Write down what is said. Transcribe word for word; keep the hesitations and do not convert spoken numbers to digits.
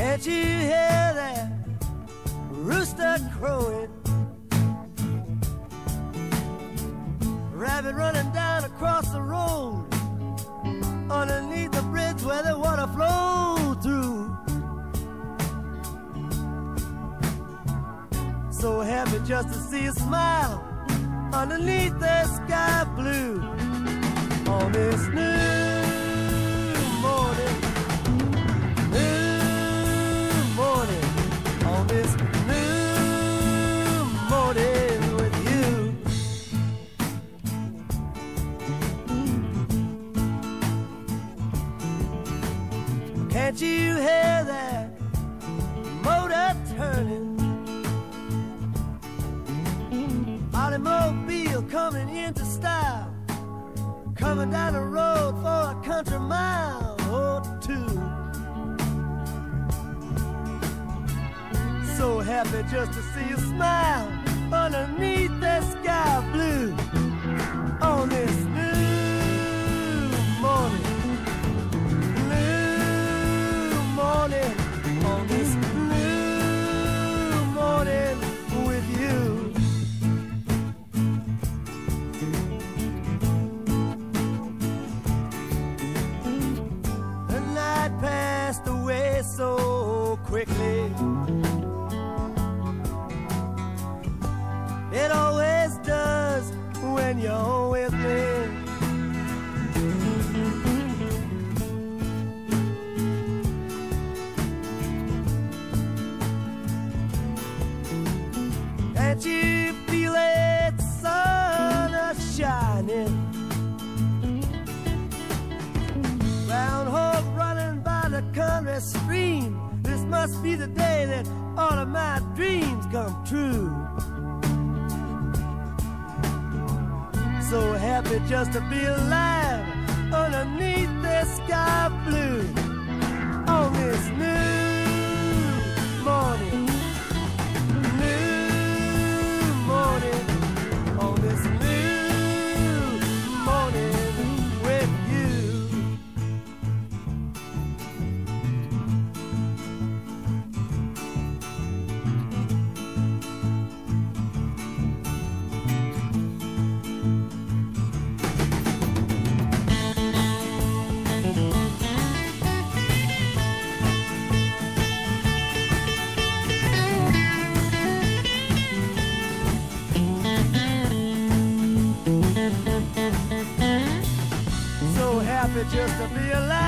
Can't you hear that rooster crowing? Rabbit running down across the road, underneath the bridge where the water flowed through. So happy just to see a smile underneath the sky blue. On this new morning, new morning, on this new morning with you. Can't you hear that motor turning? Automobile coming into style, coming down the road for a country mile or two. So happy just to see you smile underneath that sky blue. On this new morning, new morning, on this new morning with you. Passed away so quickly. It always does when you're with me. Can't you feel it, the sun is shining? Round hog running by the country stream. This must be the day that all of my dreams come true. So happy just to be alive underneath the sky blue. On this new morning, new morning, on this new morning with you. Just to be alive